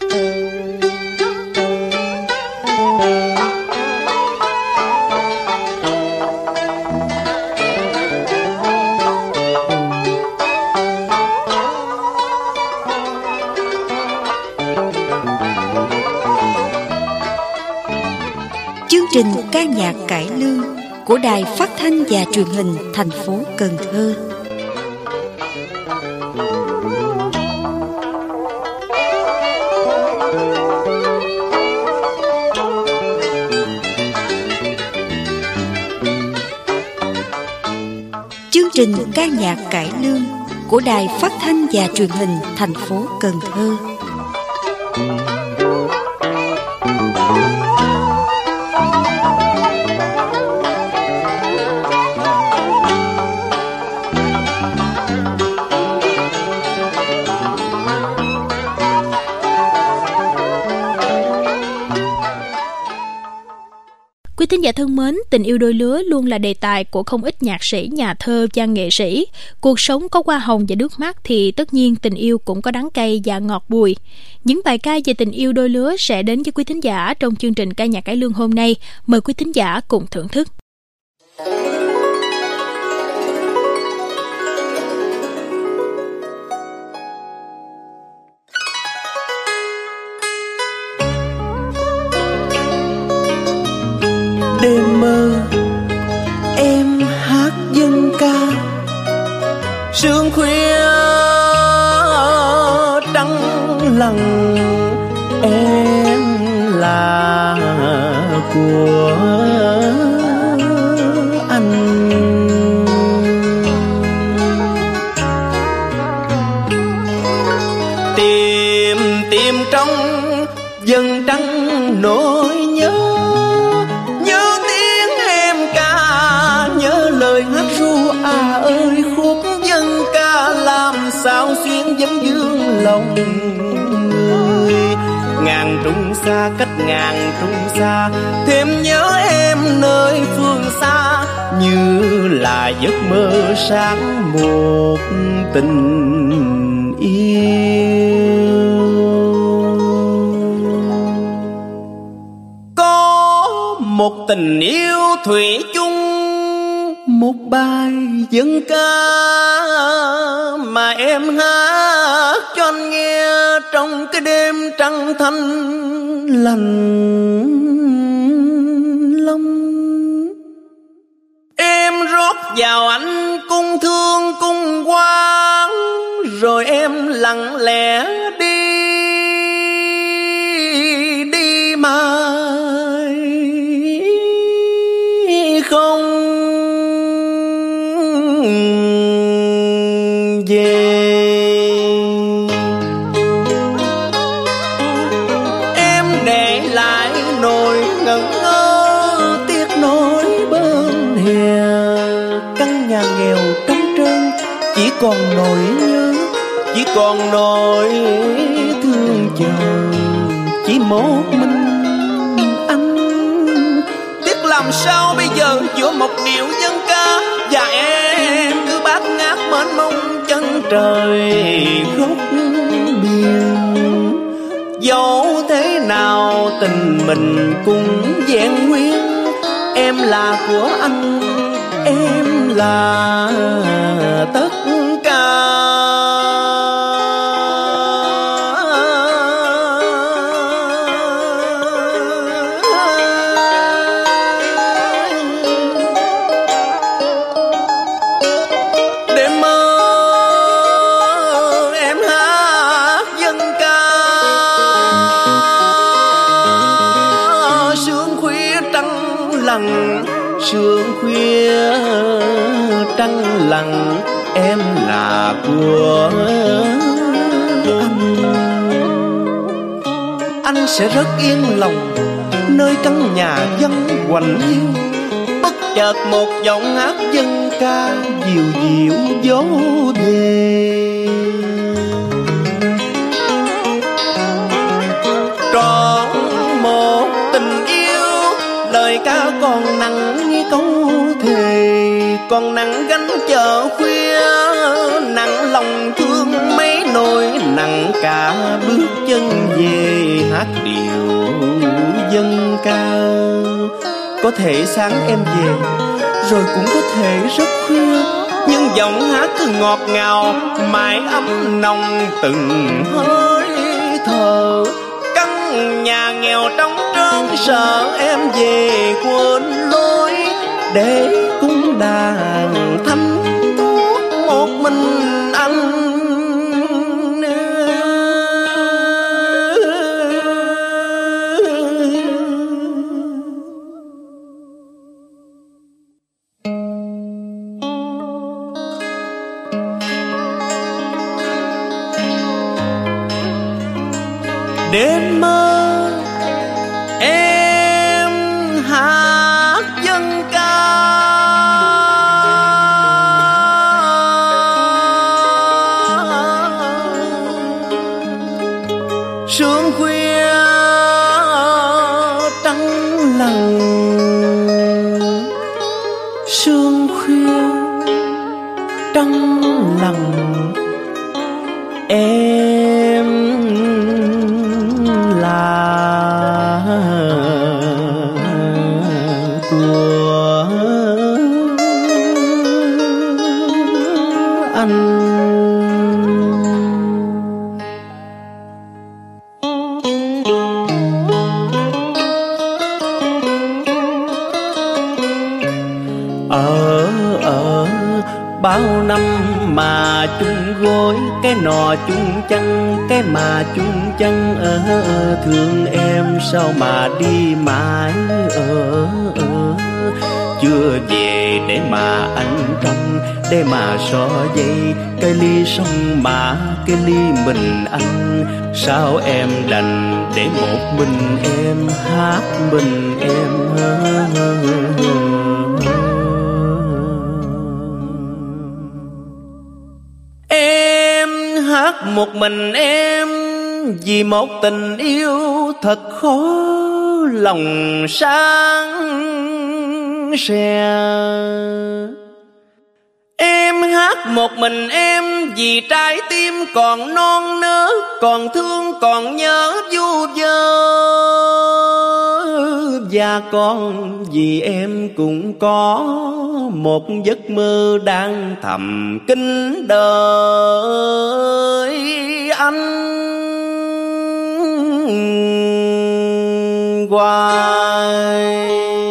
Chương trình ca nhạc cải lương của Đài Phát thanh và Truyền hình thành phố Cần Thơ. Chương trình ca nhạc cải lương của Đài Phát thanh và Truyền hình thành phố Cần Thơ. Quý thính giả thân mến, tình yêu đôi lứa luôn là đề tài của không ít nhạc sĩ, nhà thơ và nghệ sĩ. Cuộc sống có hoa hồng và nước mắt thì tất nhiên tình yêu cũng có đắng cay và ngọt bùi. Những bài ca về tình yêu đôi lứa sẽ đến với quý thính giả trong chương trình ca nhạc cải lương hôm nay. Mời quý thính giả cùng thưởng thức. Đêm mơ em hát dân ca, sương khuya trắng lặng, em là của anh. Tìm tìm trong dân trắng nỗi nhớ, ơi khúc dân ca làm sao xuyên vấn vương lòng người. Ngàn trùng xa cách ngàn trùng xa, thêm nhớ em nơi phương xa, như là giấc mơ sáng một tình yêu. Có một tình yêu thủy chung, một bài dân ca mà em hát cho anh nghe trong cái đêm trăng thanh lành lâm. Em rót vào anh cung thương cung quang, rồi em lặng lẽ đi mãi không về. Em để lại nỗi ngẩn ngơ tiếc nỗi bên hè, căn nhà nghèo trống trơn chỉ còn nỗi nhớ, chỉ còn nỗi thương chờ, chỉ một mình anh. Tiếc làm sao bây giờ giữa một điệu dân ca và em cứ bát ngát mênh mông chân trời góc biển. Dẫu thế nào tình mình cũng vẹn nguyên, em là của anh, em là tất cả. Sương khuya trăng lặng, em là của anh sẽ rất yên lòng nơi căn nhà vắng quạnh hiu. Bất chợt một giọng hát dân ca dịu dịu dỗ về. Trọn một tình yêu, lời ca còn nặng như câu thề, còn nặng gánh chợ khuya, nặng lòng thương mấy nỗi nặng cả bước chân về hát điệu dân ca. Có thể sáng em về rồi cũng có thể rất khuya, nhưng giọng hát cứ ngọt ngào mãi ấm nồng từng hơi thở. Căn nhà nghèo trống trơn sợ em về quên lối, để cúng đàn thanh thuốc một mình anh. Đêm mơ em hát dân ca, sương khuya trắng lặng, sương khuya trắng lặng. Em là của anh. Bao năm mà chung gối, cái nọ chung chăn, cái mà chung chăn. Thương em sao mà đi mãi chưa về để mà anh trông, để mà so dây cái ly sông mà cái ly mình anh. Sao em đành để một mình em hát mình em. Hát một mình em vì một tình yêu thật khó lòng sáng sẻ. Em hát một mình em vì trái tim còn non nớt, còn thương còn nhớ vu vơ. Và còn vì em cũng có một giấc mơ đang thầm kín đợi anh hoài.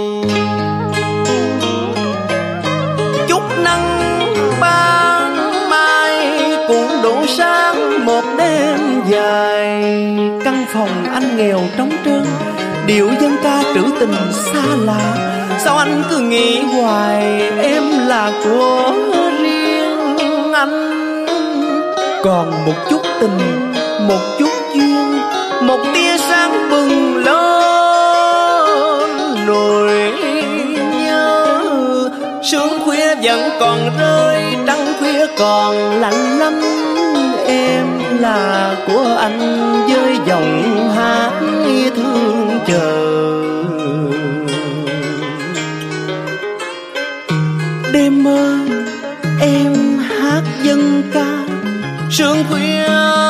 Chút nắng ban mai cũng đủ sáng một đêm dài. Căn phòng anh nghèo trống trơn, điệu dân ca trữ tình xa lạ. Sao anh cứ nghĩ hoài em là của riêng anh. Còn một chút tình, một chút duyên, một tia sáng bừng lên nỗi nhớ. Sương khuya vẫn còn rơi, trăng khuya còn lạnh lắm. Em là của anh với giọng hát thương chờ. Đêm mơ em hát dân ca, sương khuya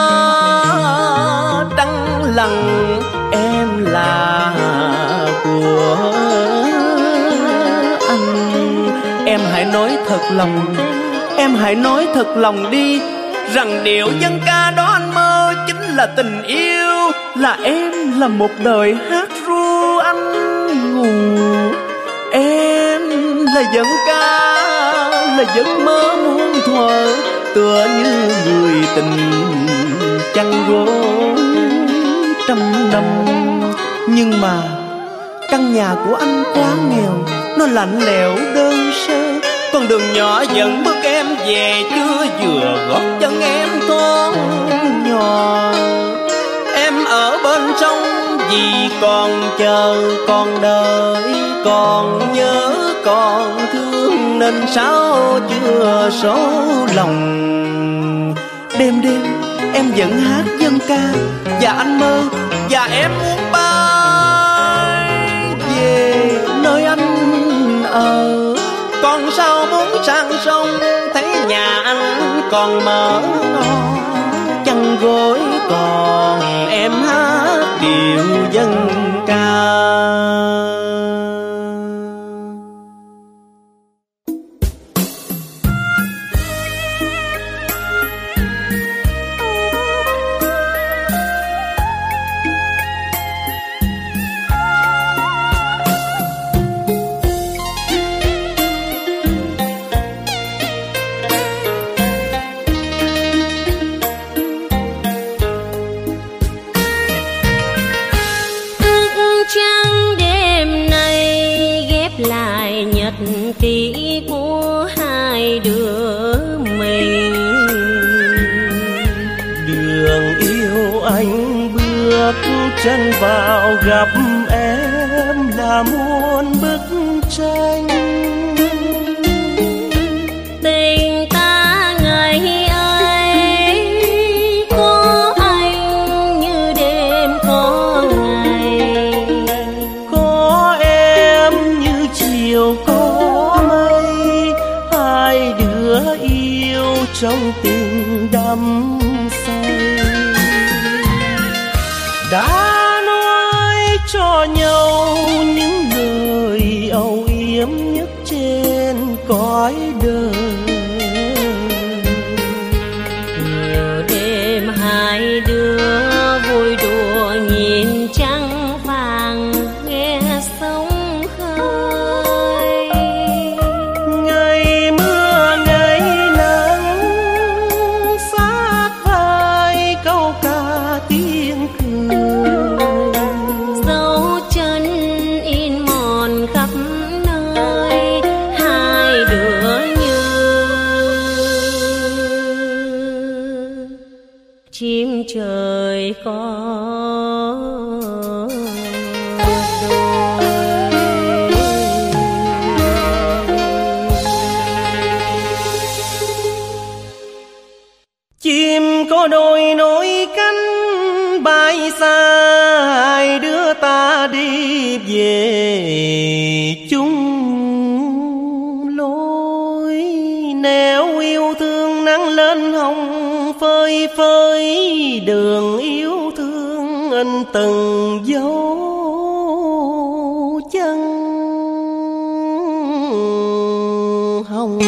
trăng lặng. Em là của anh. Em hãy nói thật lòng, em hãy nói thật lòng đi, rằng điệu dân ca đó anh mơ chính là tình yêu. Là em là một đời hát ru anh ngủ. Em là dân ca, là giấc mơ muôn thuở, tựa như người tình chăn gối trăm năm. Nhưng mà căn nhà của anh quá nghèo, nó lạnh lẽo đơn sơ. Con đường nhỏ dẫn bước em về, chưa vừa gót chân em thoáng nhỏ. Em ở bên sông vì còn chờ, còn đợi, còn nhớ, còn thương, nên sao chưa số lòng. Đêm đêm em vẫn hát dân ca, và anh mơ, và em muốn bay về nơi anh ở. Còn sao muốn sang sông còn mở ngõ, chăn gối còn em hát điệu dân ca. kỷ của hai đứa mình. Đường yêu anh bước chân vào gặp em là muôn bức tranh. Tình ta ngày ấy có anh như đêm có ngày, có em như chiều có mây. Hai đứa yêu trong tình đắm say, đã nói cho nhau những lời âu yếm nhất trên cõi đời. nhiều đêm hai đứa vui đùa nhìn trăng vàng nghe sóng khơi. Ngày mưa ngày nắng sát vai câu ca tiếng cười, Dấu chân in mòn khắp nơi, hai đứa như chim trời có chim có đôi nỗi cánh bay xa. Hai đứa ta đi về chung lối, nẻo yêu thương nắng lên hồng phơi phới. Đường yêu thương in từng dấu chân hồng.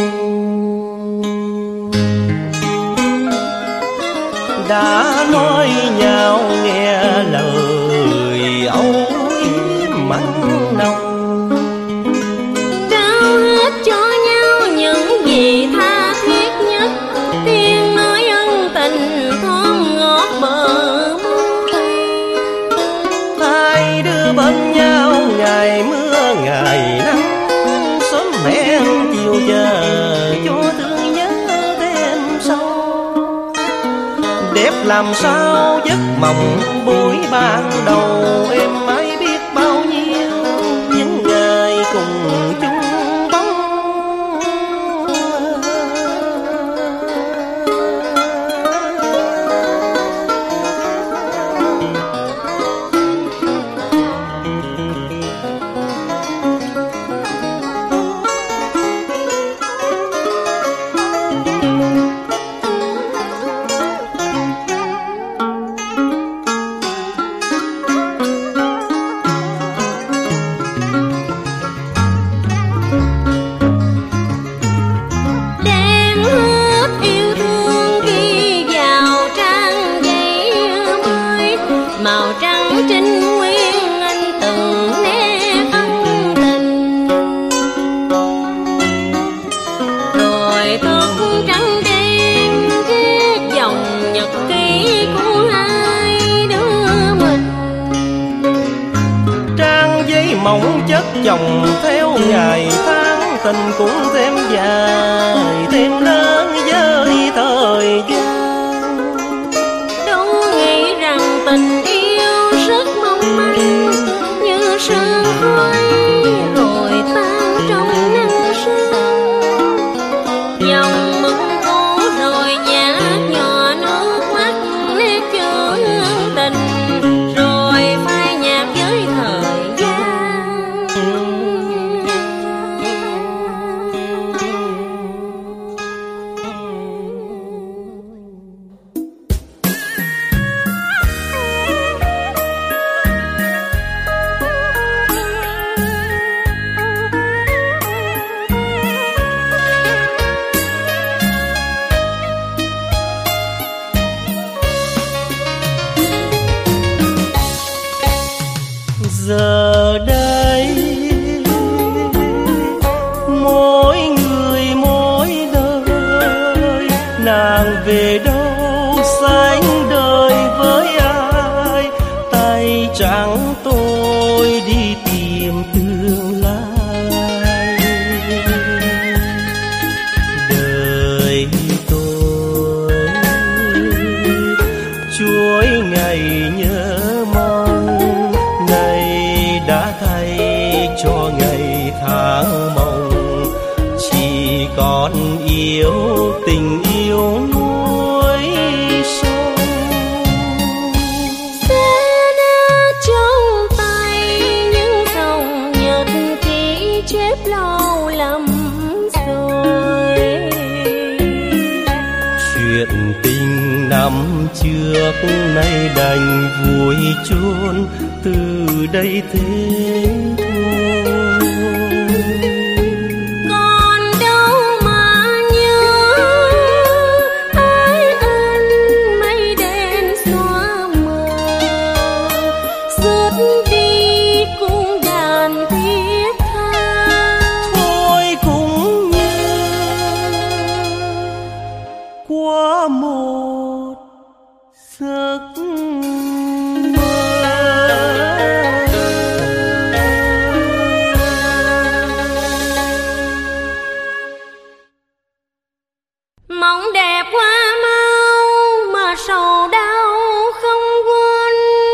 Đã nói nhau nghe lời âu yếm mặn nồng, trao hết cho nhau những gì tha thiết nhất. Tiếng nói ân tình thơm ngọt bờ môi, hai đứa bên nhau ngày mưa ngày nắng. Sớm hẹn chiều chờ cho thương nhớ thêm sâu. Đẹp làm sao giấc mộng buổi ban đầu, em mới biết bao nhiêu những ngày cùng chung bóng. đem hết yêu thương ghi vào trang giấy mới. Màu trắng trinh nguyên anh từng nét ân tình, rồi thức trắng đêm viết dòng nhật ký của hai đứa mình. Trang giấy mỏng chất chồng theo ngày tháng, tình cũng thêm dài thêm lớn với thời gian. Đâu nghĩ rằng tình yêu rất mong manh như sương khói rồi tan trong nắng sương. Dòng mực cố rồi nhạt nhòa nước mắt nét chứa tình, rồi phai nhạt với thời gian. Giờ đây mỗi người mỗi đời, nàng về đâu sánh đời với ai? Tay trắng tôi đi tìm tương lai. Đời tôi chuỗi ngày nhớ mong, ngày đã thay cho ngày tháng mong. Chỉ còn yêu tình yêu núi sông. Xe đã trong tay những dòng nhật ký chép lâu lắm rồi. Chuyện tình năm trước nay đành vùi chôn từ đây thế thôi. Còn đâu mà nhớ ái ân mây đen xóa mờ, rước đi cung đàn thiết tha. Thôi cũng như qua một giấc Mộng đẹp qua mau mà sầu đau không quên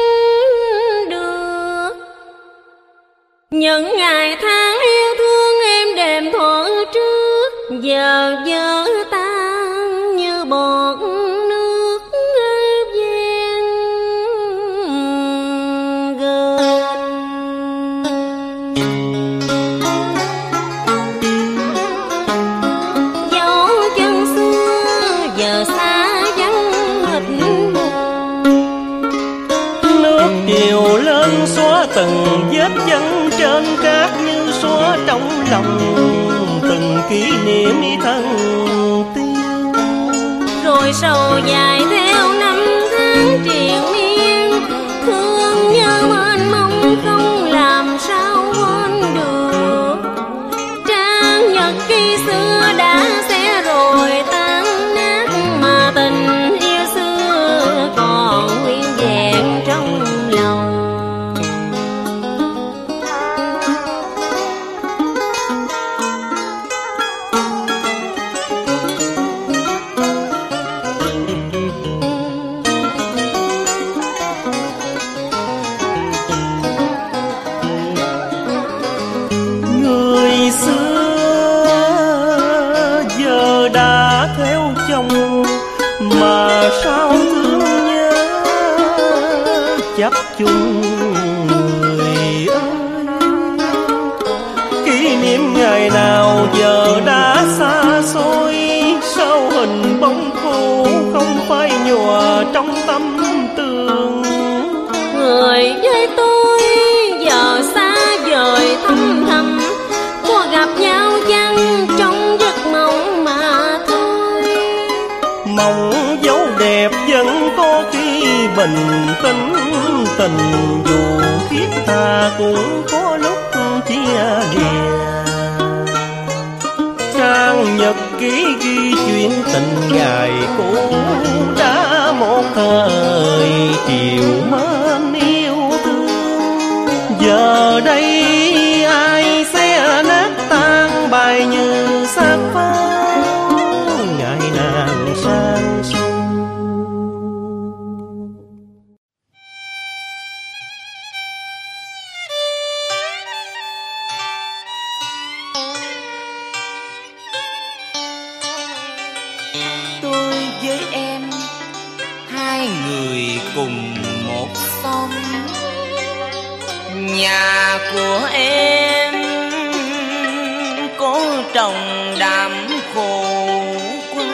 được. Những ngày tháng yêu thương em đêm thuở trước, giờ vỡ tan như bọt nước ven gần. Dấu chân xưa giờ xa vắng mịt mù. nước chiều lên xóa từng vết chân trên cát, như xóa trong lòng từng kỷ niệm thân tiên. Rồi sầu dài theo năm tháng triền miên, thương nhớ mênh mông không làm sao quên được. Trang nhật ký xưa đã xé rồi tan nát, mà tình yêu xưa còn nguyên vẹn trong lòng. Người xưa giờ đã theo chồng, mà sao thương nhớ chấp chung người ơi. Kỷ niệm ngày nào giờ đã xa xôi, sao hình bóng cũ không phai nhòa trong tâm tường. Người với tôi giờ xa vời thăm thầm, có gặp nhau chăng trong giấc mộng mà thôi. Mong dấu đẹp vẫn có khi bình tĩnh, tình dù thiết tha cũng có lúc chia lìa. Trang nhật ký ghi chuyện tình ngày cũ, đã một thời chiều mến yêu thương. Giờ đây ai sẽ nát tan bài như xác pháo, ngày nàng sang xuân. Tôi với em, hai người cùng một sông. Nhà của em có trồng đạm khô qua,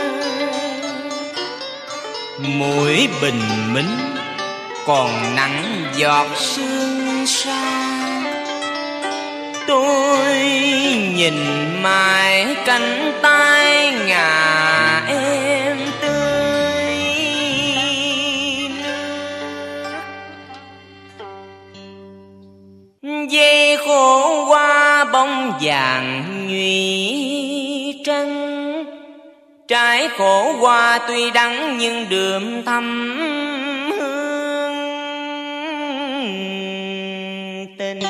mũi bình minh còn nắng giọt sương sa. Tôi nhìn mãi cánh tay ngà em tươi nước. dây khổ qua bóng vàng nhụy trăng. Trái khổ qua tuy đắng nhưng đượm thắm hương tình.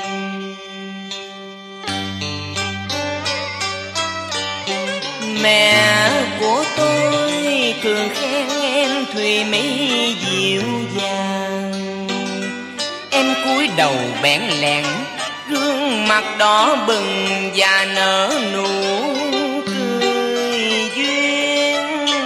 Mẹ của tôi thường khen em thùy mỹ dịu dàng. Em cúi đầu bẽn lẽn, gương mặt đỏ bừng và nở nụ cười duyên.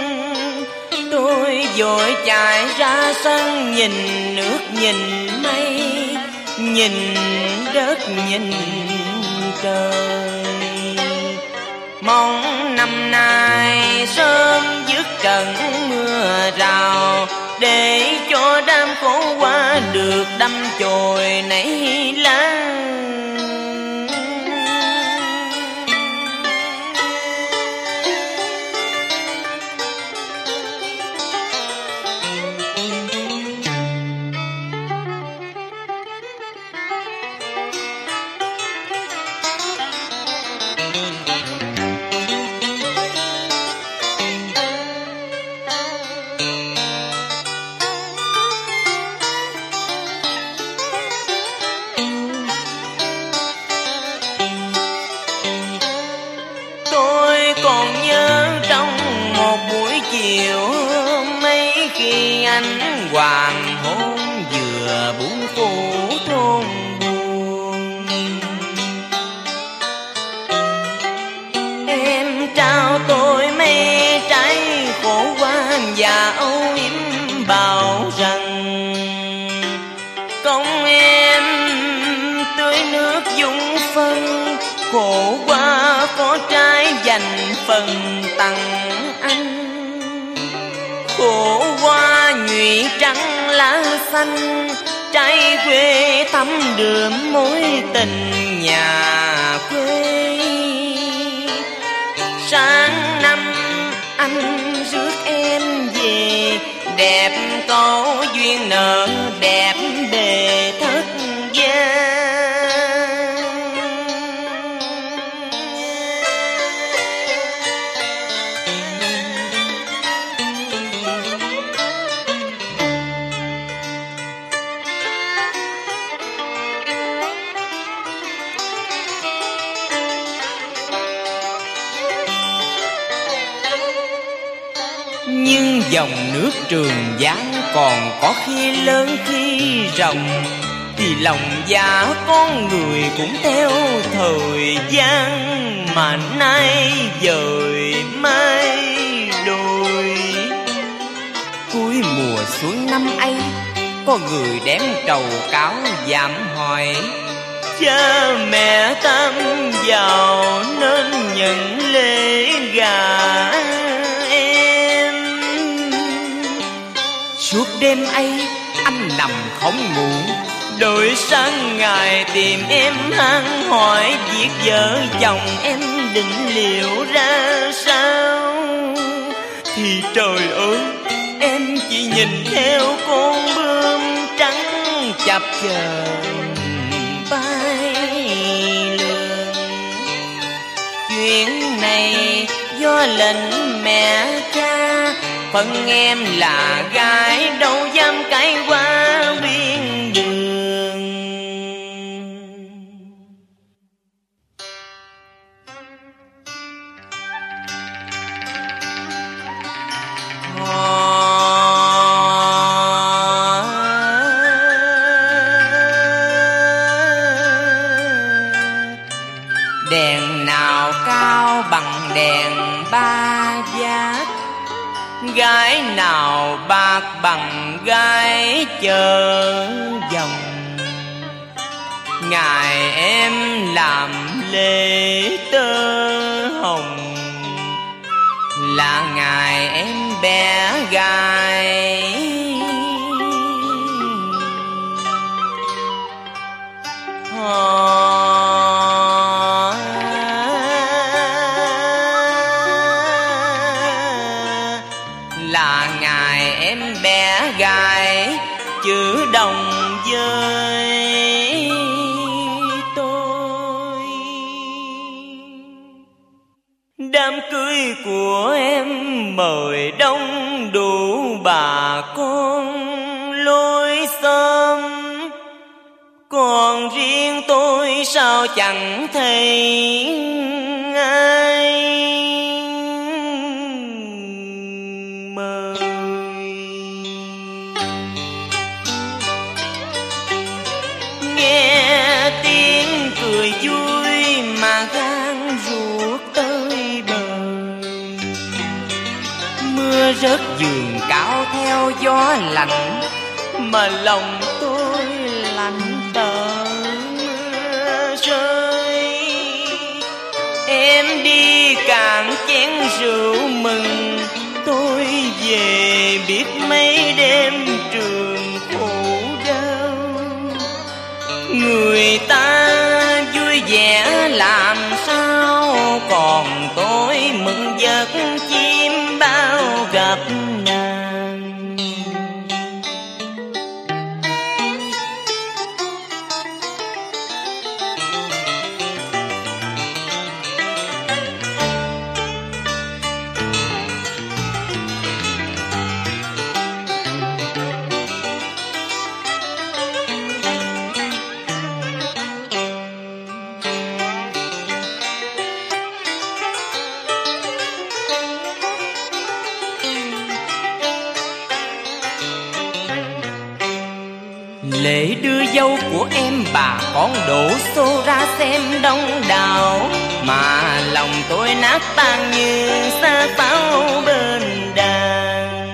Tôi vội chạy ra sân, nhìn nước nhìn mây, nhìn đất nhìn trời. Mong năm nay sớm dứt trận mưa rào, để cho đám khổ qua được đâm chồi nảy lá. Ánh hoàng hôn vừa buông phủ thôn buồn. Em trao tôi mấy trái khổ qua và âu yếm bảo rằng công em tưới nước dung phân. Khổ qua có trái dành phần tặng anh. Khổ qua nhụy trắng lá xanh, trái quê thắm đượm mối tình nhà quê. Sáng năm anh rước em về, đẹp có duyên nợ đẹp bề thất gia. Nhưng dòng nước Trường Giang còn có khi lớn khi rộng, thì lòng dạ con người cũng theo thời gian mà nay dời mai đổi. Cuối mùa xuân năm ấy, có người đem trầu cáo dạm hỏi: cha mẹ tam giàu nên nhận lễ gả em. Suốt đêm ấy anh nằm không ngủ, đợi sáng ngày tìm em hắn hỏi việc vợ chồng em định liệu ra sao. Thì trời ơi, em chỉ nhìn theo con bướm trắng chập chờn bay lượn. Chuyện này do lệnh mẹ cha, phần em là gái đâu dám cãi qua biên đường. Đèn nào cao bằng đèn ba giác, gái nào bạc bằng gái chờ dòng. Ngày em làm lễ tơ hồng, là ngày em bé gái. Là ngày em bé gái chữ đồng với cưới của em mời đông đủ bà con lối xóm, còn riêng tôi sao chẳng thấy ai mời. Nghe tiếng cười vui mà gan ruột tới bời, mưa rớt giường cao theo gió lạnh mà lòng tôi lạnh tờ mưa rơi. Em đi cạn chén rượu mừng tôi về, biết mấy đêm trường khổ đau. Người ta vui vẻ làm sao, còn tôi mừng giấc chim bao gặp nàng. Lễ đưa dâu của em bà con đổ xô ra xem đông đảo, mà lòng tôi nát tan như xác pháo bên đàn.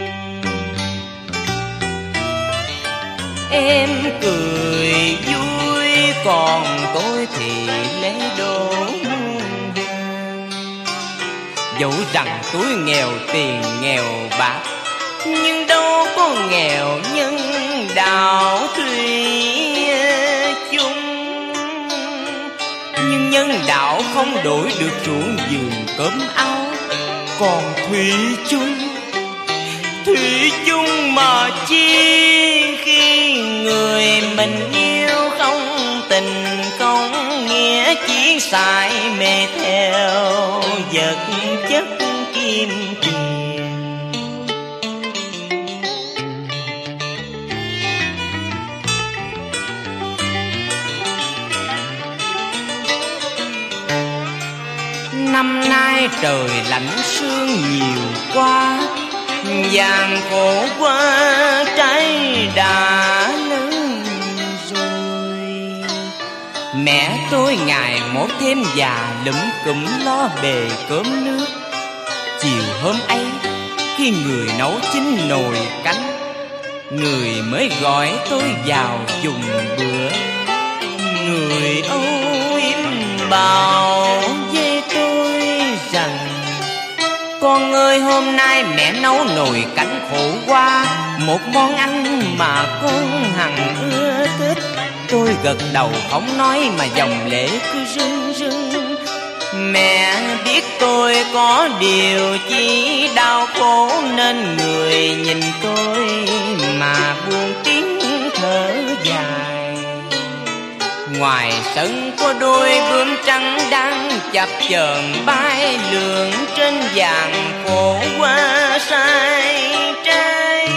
Em cười vui còn tôi thì lấy đồ muôn vàn. Dẫu rằng túi nghèo tiền nghèo bạc, nhưng đâu có nghèo nhân đạo thủy chung. Nhưng nhân đạo không đổi được ruộng vườn cơm áo, còn thủy chung mà chi khi người mình yêu không tình không nghĩa, chỉ xài mê theo vật chất kim tiền. Năm nay trời lạnh sương nhiều quá, gian khổ quá trái đã lớn rồi. Mẹ tôi ngày một thêm già lụm cụm lo bề cơm nước. Chiều hôm ấy khi người nấu chín nồi canh, người mới gọi tôi vào dùng bữa. Người âu yếm bảo với tôi rằng: con ơi, hôm nay mẹ nấu nồi canh khổ quá, một món ăn mà con hằng ưa thích. Tôi gật đầu không nói mà dòng lệ cứ rưng rưng. Mẹ biết tôi có điều chi đau khổ, nên người nhìn tôi mà buông tiếng thở dài. Ngoài sân có đôi bướm trắng đang chập chờn bay lượn trên vàng khổ qua sai trái,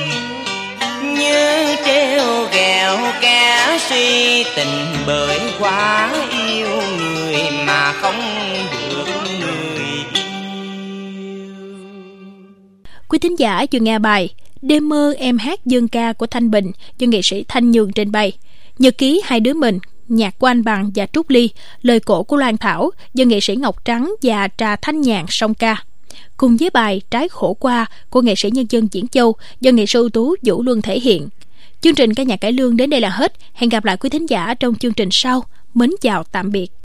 như treo ghẹo kẻ si tình bởi quá yêu người mà không được người yêu. Quý thính giả vừa nghe bài Đêm mơ em hát dân ca của Thanh Bình do nghệ sĩ Thanh Nhường trình bày. Nhật ký hai đứa mình, nhạc của Anh Bằng và Trúc Ly, lời cổ của Loan Thảo do nghệ sĩ Ngọc Trắng và Trà Thanh Nhàn song ca, cùng với bài Trái khổ qua của nghệ sĩ nhân dân Diễn Châu do nghệ sĩ ưu tú Vũ Luân thể hiện. Chương trình ca nhạc cải lương đến đây là hết. Hẹn gặp lại quý thính giả trong chương trình sau. Mến chào tạm biệt.